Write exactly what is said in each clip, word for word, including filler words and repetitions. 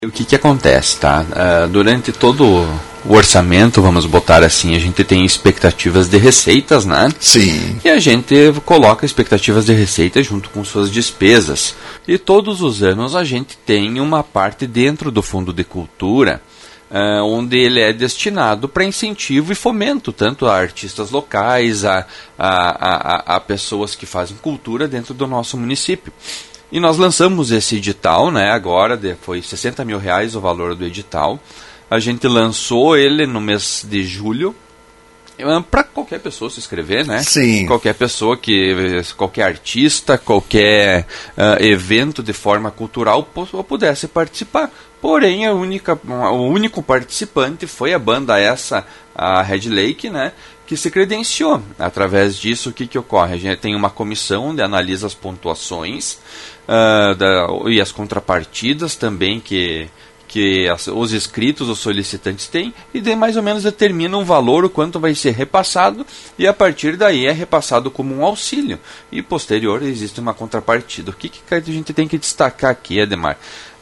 O que que acontece, tá? Uh, durante todo o orçamento, vamos botar assim, a gente tem expectativas de receitas, né? Sim. E a gente coloca expectativas de receitas junto com suas despesas. E todos os anos a gente tem uma parte dentro do Fundo de Cultura, uh, onde ele é destinado para incentivo e fomento, tanto a artistas locais, a, a, a, a pessoas que fazem cultura dentro do nosso município. E nós lançamos esse edital, né, agora, de, foi sessenta mil reais o valor do edital. A gente lançou ele no mês de julho, para qualquer pessoa se inscrever, né? Sim. Qualquer pessoa, que, qualquer artista, qualquer uh, evento de forma cultural pudesse participar. Porém, a única, o único participante foi a banda essa, a Red Lake, né? Que se credenciou. Através disso, o que, que ocorre? A gente tem uma comissão onde analisa as pontuações uh, da, e as contrapartidas também que, que as, os inscritos, os solicitantes têm, e de, mais ou menos determina um valor, o quanto vai ser repassado, e a partir daí é repassado como um auxílio. E posterior existe uma contrapartida. O que, que a gente tem que destacar aqui, Ademar?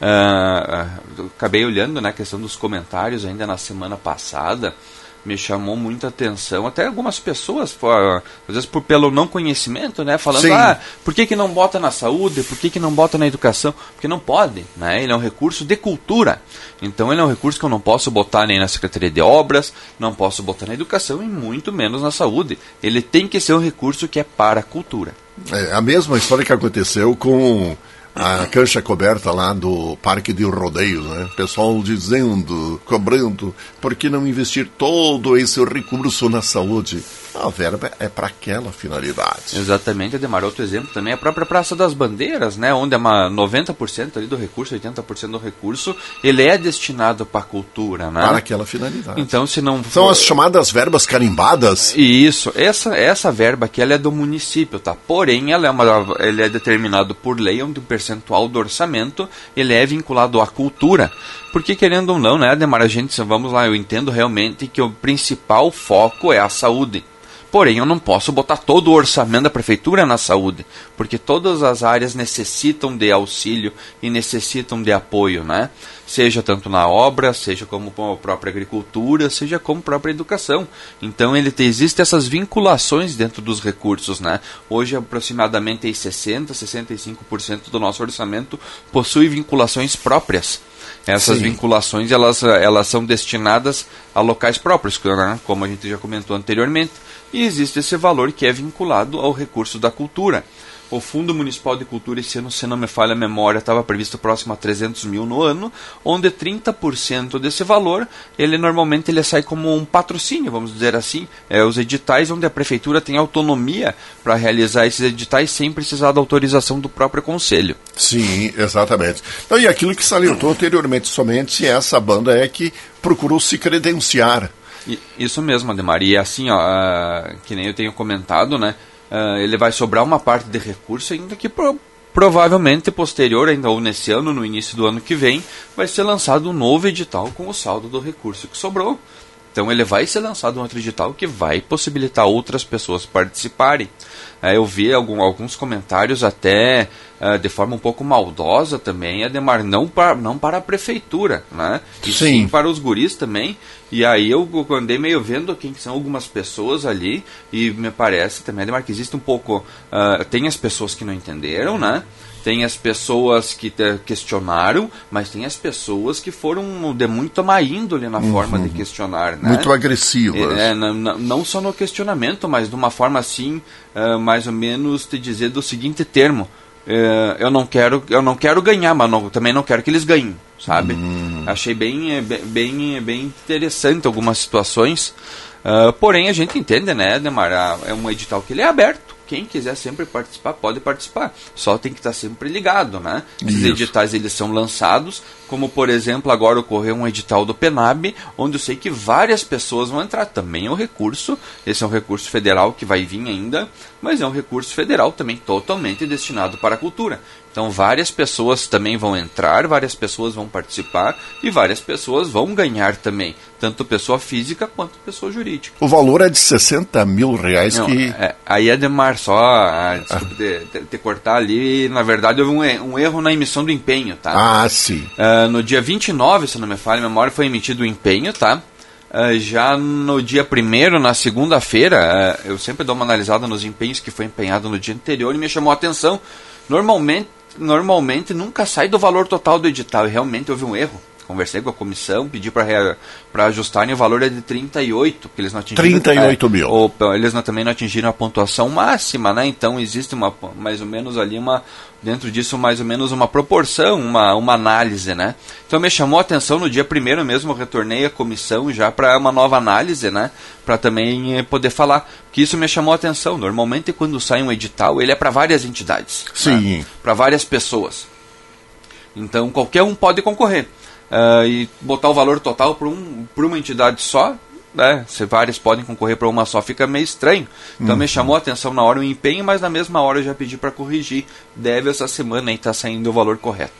Uh, uh, acabei olhando, né, a questão dos comentários ainda na semana passada. Me chamou muita atenção, até algumas pessoas, às vezes por, pelo não conhecimento, né, falando, Sim. ah, por que que não bota na saúde, por que que não bota na educação? Porque não pode, né, ele é um recurso de cultura, então ele é um recurso que eu não posso botar nem na Secretaria de Obras, não posso botar na educação e muito menos na saúde, ele tem que ser um recurso que é para a cultura. É a mesma história que aconteceu com a cancha coberta lá do Parque de Rodeios, né? O pessoal dizendo, cobrando, por que não investir todo esse recurso na saúde? A verba é para aquela finalidade. Exatamente, Ademar. Outro exemplo também é a própria Praça das Bandeiras, né? Onde é uma noventa por cento ali do recurso, oitenta por cento do recurso, ele é destinado para a cultura, né? Para aquela finalidade. Então, se não for... São as chamadas verbas carimbadas? Isso. Essa, essa verba aqui, ela é do município, tá? Porém, ela é, uma, ele é determinado por lei, onde o percentual do orçamento, ele é vinculado à cultura. Porque, querendo ou não, né, Ademar, a gente, vamos lá, eu entendo realmente que o principal foco é a saúde. Porém, eu não posso botar todo o orçamento da prefeitura na saúde, porque todas as áreas necessitam de auxílio e necessitam de apoio, né? Seja tanto na obra, seja como a própria agricultura, seja como a própria educação. Então, ele te, existem essas vinculações dentro dos recursos, né? Hoje, aproximadamente sessenta por cento, sessenta e cinco por cento do nosso orçamento possui vinculações próprias. Essas Sim. vinculações, elas, elas são destinadas a locais próprios, né? Como a gente já comentou anteriormente. E existe esse valor que é vinculado ao recurso da cultura. O Fundo Municipal de Cultura, esse ano, se não me falha a memória, estava previsto próximo a trezentos mil no ano, onde trinta por cento desse valor, ele normalmente ele sai como um patrocínio, vamos dizer assim, é, os editais onde a prefeitura tem autonomia para realizar esses editais sem precisar da autorização do próprio conselho. Sim, exatamente. Então, e aquilo que salientou anteriormente, somente essa banda é que procurou se credenciar. Isso mesmo, Ademar. E assim, ó, uh, que nem eu tenho comentado, né, uh, ele vai sobrar uma parte de recurso ainda que pro, provavelmente posterior, ainda ou nesse ano, no início do ano que vem, vai ser lançado um novo edital com o saldo do recurso que sobrou. Então ele vai ser lançado um outro edital que vai possibilitar outras pessoas participarem. Uh, eu vi algum, alguns comentários até uh, de forma um pouco maldosa também, Ademar, não para, não para a prefeitura, né? E sim. sim para os guris também. E aí eu andei meio vendo quem são algumas pessoas ali, e me parece também, Ademar, que existe um pouco... Uh, tem as pessoas que não entenderam, né? Tem as pessoas que te questionaram, mas tem as pessoas que foram de muito má índole na uhum. forma de questionar, né? Muito agressivas. É, é, não, não só no questionamento, mas de uma forma assim, uh, mais ou menos te dizer do seguinte termo: uh, eu não quero, eu não quero ganhar, mas não, também não quero que eles ganhem, sabe? Hum. Achei bem, bem, bem interessante algumas situações. Uh, porém, a gente entende, né, Ademar? É um edital que ele é aberto. Quem quiser sempre participar, pode participar. Só tem que estar sempre ligado, né? Esses editais, eles são lançados, como, por exemplo, agora ocorreu um edital do PENAB, onde eu sei que várias pessoas vão entrar. Também é um recurso, esse é um recurso federal que vai vir ainda, mas é um recurso federal também totalmente destinado para a cultura. Então várias pessoas também vão entrar, várias pessoas vão participar e várias pessoas vão ganhar também, tanto pessoa física quanto pessoa jurídica. O valor é de sessenta mil reais. Não, que... é, aí, Ademar, só ah, desculpe te, te, te cortar ali, na verdade houve um, um erro na emissão do empenho, tá? Ah, sim. Uh, no dia vinte e nove, se não me falha a memória, foi emitido o empenho, tá? Uh, já no dia primeiro, na segunda-feira, uh, eu sempre dou uma analisada nos empenhos que foi empenhado no dia anterior e me chamou a atenção. Normalmente, normalmente nunca sai do valor total do edital e realmente houve um erro. Conversei com a comissão, pedi para ajustarem, o valor é de trinta e oito, porque eles não atingiram... trinta e oito mil. É, ou, eles não, também não atingiram a pontuação máxima, né? Então existe uma, mais ou menos ali uma... Dentro disso, mais ou menos uma proporção, uma, uma análise, né? Então me chamou a atenção no dia primeiro mesmo, eu retornei à comissão já para uma nova análise, né? Para também poder falar, que isso me chamou a atenção. Normalmente quando sai um edital, ele é para várias entidades. Sim. Né? Para várias pessoas. Então qualquer um pode concorrer. Uh, e botar o valor total para um, uma entidade só, né? Se várias podem concorrer para uma só, fica meio estranho. Então uhum. me chamou a atenção na hora o empenho, mas na mesma hora eu já pedi para corrigir. Deve essa semana aí estar saindo o valor correto.